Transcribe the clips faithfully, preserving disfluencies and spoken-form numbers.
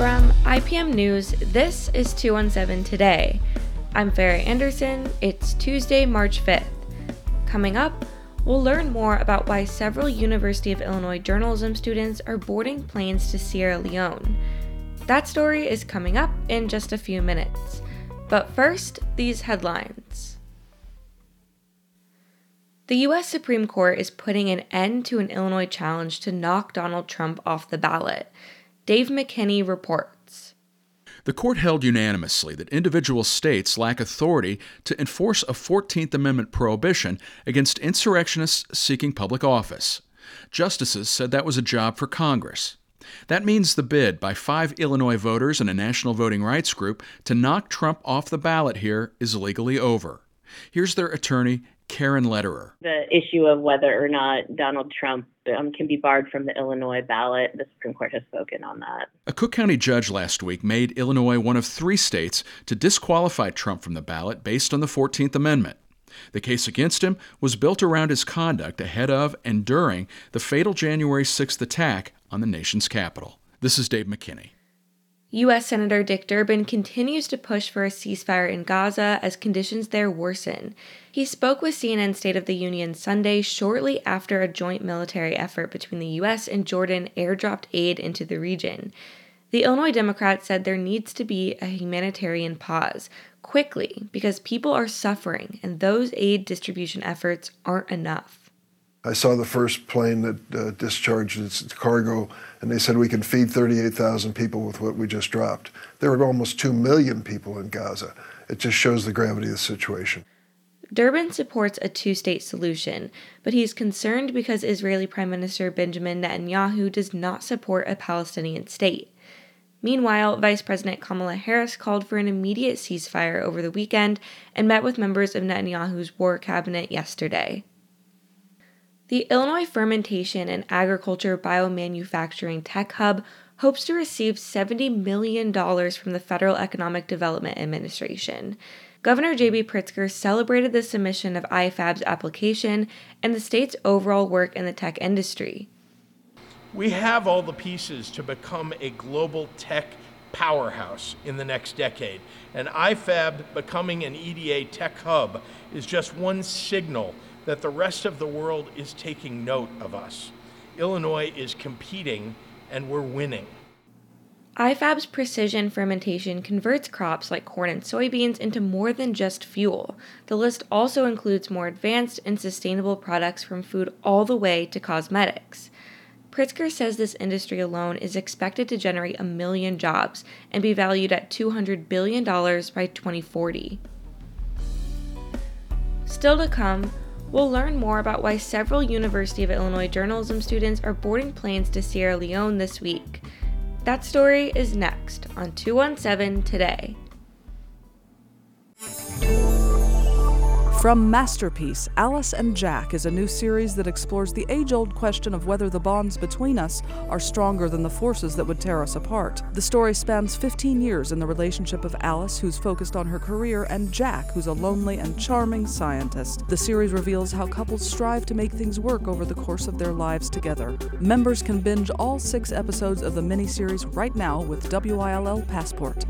From I P M News, this is two one seven Today. I'm Farrah Anderson. It's Tuesday, March fifth. Coming up, we'll learn more about why several University of Illinois journalism students are boarding planes to Sierra Leone. That story is coming up in just a few minutes. But first, these headlines. The U S Supreme Court is putting an end to an Illinois challenge to knock Donald Trump off the ballot. Dave McKinney reports. The court held unanimously that individual states lack authority to enforce a fourteenth Amendment prohibition against insurrectionists seeking public office. Justices said that was a job for Congress. That means the bid by five Illinois voters and a national voting rights group to knock Trump off the ballot here is legally over. Here's their attorney, Karen Lederer. The issue of whether or not Donald Trump um, can be barred from the Illinois ballot, the Supreme Court has spoken on that. A Cook County judge last week made Illinois one of three states to disqualify Trump from the ballot based on the fourteenth Amendment. The case against him was built around his conduct ahead of and during the fatal January sixth attack on the nation's capital. This is Dave McKinney. U S Senator Dick Durbin continues to push for a ceasefire in Gaza as conditions there worsen. He spoke with C N N State of the Union Sunday shortly after a joint military effort between the U S and Jordan airdropped aid into the region. The Illinois Democrat said there needs to be a humanitarian pause, quickly, because people are suffering and those aid distribution efforts aren't enough. I saw the first plane that uh, discharged its cargo, and they said we can feed thirty-eight thousand people with what we just dropped. There are almost two million people in Gaza. It just shows the gravity of the situation. Durbin supports a two-state solution, but he's concerned because Israeli Prime Minister Benjamin Netanyahu does not support a Palestinian state. Meanwhile, Vice President Kamala Harris called for an immediate ceasefire over the weekend and met with members of Netanyahu's war cabinet yesterday. The Illinois Fermentation and Agriculture Biomanufacturing Tech Hub hopes to receive seventy million dollars from the Federal Economic Development Administration. Governor J B Pritzker celebrated the submission of I F A B's application and the state's overall work in the tech industry. We have all the pieces to become a global tech powerhouse in the next decade, and I F A B becoming an E D A tech hub is just one signal that the rest of the world is taking note of us. Illinois is competing, and we're winning. I F A B's precision fermentation converts crops like corn and soybeans into more than just fuel. The list also includes more advanced and sustainable products from food all the way to cosmetics. Pritzker says this industry alone is expected to generate a million jobs and be valued at two hundred billion dollars by twenty forty. Still to come, we'll learn more about why several University of Illinois journalism students are boarding planes to Sierra Leone this week. That story is next on two one seven Today. From Masterpiece, Alice and Jack is a new series that explores the age-old question of whether the bonds between us are stronger than the forces that would tear us apart. The story spans fifteen years in the relationship of Alice, who's focused on her career, and Jack, who's a lonely and charming scientist. The series reveals how couples strive to make things work over the course of their lives together. Members can binge all six episodes of the miniseries right now with W I L L Passport.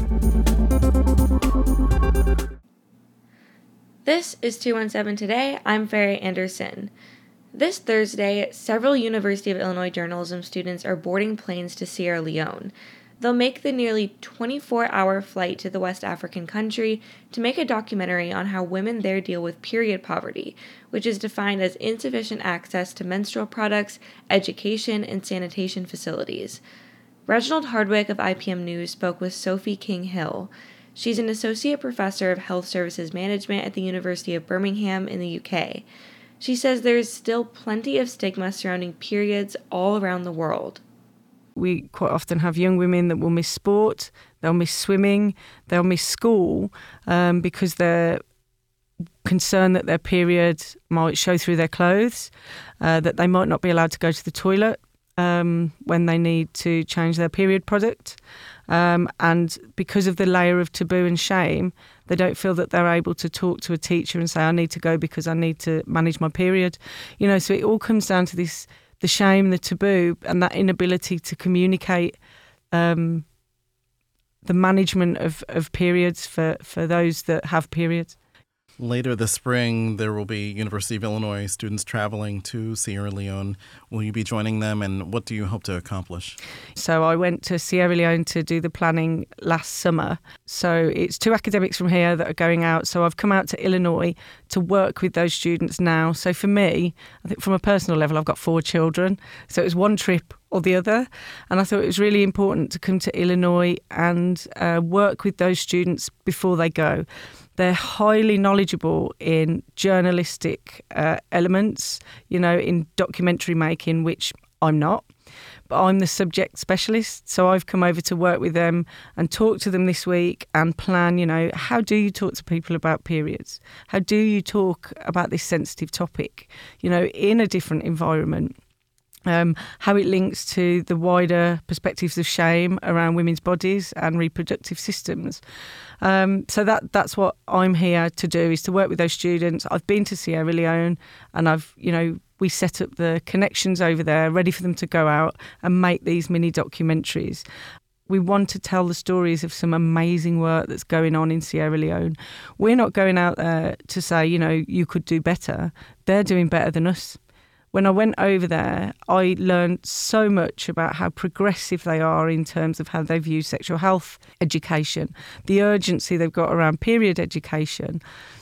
This is two one seven Today. I'm Farrah Anderson. This Thursday, several University of Illinois journalism students are boarding planes to Sierra Leone. They'll make the nearly twenty-four hour flight to the West African country to make a documentary on how women there deal with period poverty, which is defined as insufficient access to menstrual products, education, and sanitation facilities. Reginald Hardwick of I P M News spoke with Sophie King-Hill. She's an associate professor of health services management at the University of Birmingham in the U K. She says there is still plenty of stigma surrounding periods all around the world. We quite often have young women that will miss sport, they'll miss swimming, they'll miss school um, because they're concerned that their period might show through their clothes, uh, that they might not be allowed to go to the toilet um, when they need to change their period product. Um, and because of the layer of taboo and shame, they don't feel that they're able to talk to a teacher and say, I need to go because I need to manage my period. You know, so it all comes down to this, the shame, the taboo, and that inability to communicate um, the management of, of periods for, for those that have periods. Later this spring, there will be University of Illinois students traveling to Sierra Leone. Will you be joining them, and what do you hope to accomplish? So I went to Sierra Leone to do the planning last summer. So it's two academics from here that are going out. So I've come out to Illinois to work with those students now. So for me, I think from a personal level, I've got four children. So it was one trip or the other. And I thought it was really important to come to Illinois and uh, work with those students before they go. They're highly knowledgeable in journalistic uh, elements, you know, in documentary making, which I'm not. But I'm the subject specialist, so I've come over to work with them and talk to them this week and plan, you know, how do you talk to people about periods? How do you talk about this sensitive topic, you know, in a different environment? Um, how it links to the wider perspectives of shame around women's bodies and reproductive systems. Um, so that that's what I'm here to do, is to work with those students. I've been to Sierra Leone and I've, you know, we set up the connections over there, ready for them to go out and make these mini documentaries. We want to tell the stories of some amazing work that's going on in Sierra Leone. We're not going out there to say, you know, you could do better. They're doing better than us. When I went over there, I learned so much about how progressive they are in terms of how they view sexual health education, the urgency they've got around period education,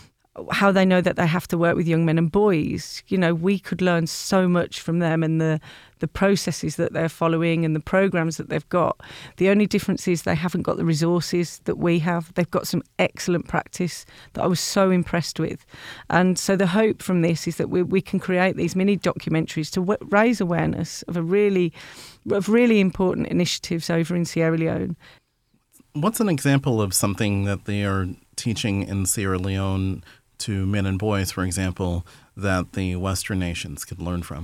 how they know that they have to work with young men and boys. You know, we could learn so much from them and the, the processes that they're following and the programs that they've got. The only difference is they haven't got the resources that we have. They've got some excellent practice that I was so impressed with. And so the hope from this is that we, we can create these mini documentaries to w- raise awareness of a really, of really important initiatives over in Sierra Leone. What's an example of something that they are teaching in Sierra Leone to men and boys, for example, that the Western nations could learn from?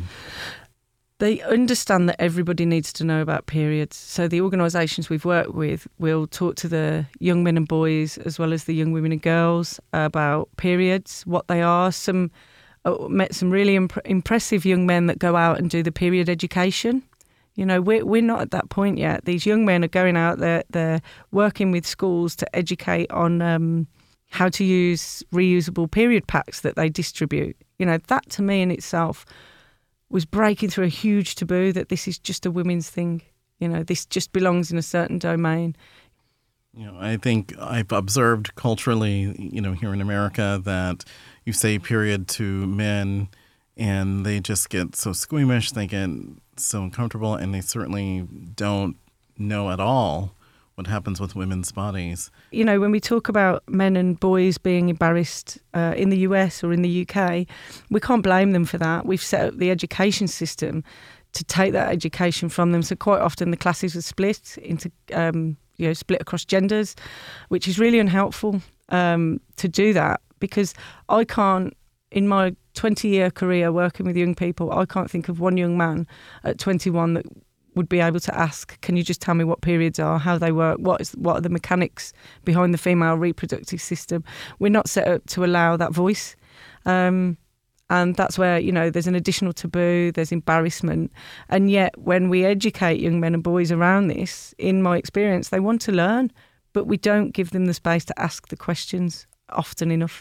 They understand that everybody needs to know about periods. So the organisations we've worked with will talk to the young men and boys as well as the young women and girls about periods, what they are. Some uh, met some really imp- impressive young men that go out and do the period education. You know, we're, we're not at that point yet. These young men are going out there, they're working with schools to educate on um, how to use reusable period packs that they distribute. You know, that to me in itself was breaking through a huge taboo that this is just a women's thing. You know, this just belongs in a certain domain. You know, I think I've observed culturally, you know, here in America that you say period to men and they just get so squeamish, they get so uncomfortable, and they certainly don't know at all what happens with women's bodies. You know, when we talk about men and boys being embarrassed uh, in the U S or in the U K, we can't blame them for that. We've set up the education system to take that education from them. So quite often the classes are split into, um, you know, split across genders, which is really unhelpful um, to do that, because I can't, in my twenty-year career working with young people, I can't think of one young man at twenty-one that would be able to ask, can you just tell me what periods are, how they work, what is what are the mechanics behind the female reproductive system? We're not set up to allow that voice. Um, and that's where, you know, there's an additional taboo, there's embarrassment. And yet when we educate young men and boys around this, in my experience, they want to learn, but we don't give them the space to ask the questions often enough.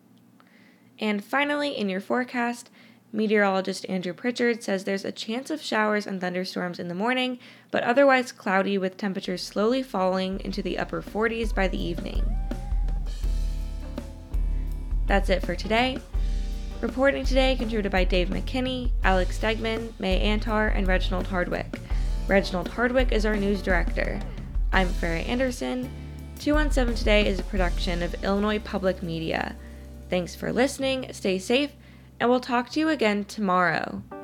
And finally, in your forecast, meteorologist Andrew Pritchard says there's a chance of showers and thunderstorms in the morning, but otherwise cloudy with temperatures slowly falling into the upper forties by the evening. That's it for today. Reporting today contributed by Dave McKinney, Alex Stegman, May Antar, and Reginald Hardwick. Reginald Hardwick is our news director. I'm Farrah Anderson. two one seven Today is a production of Illinois Public Media. Thanks for listening, stay safe, and we'll talk to you again tomorrow.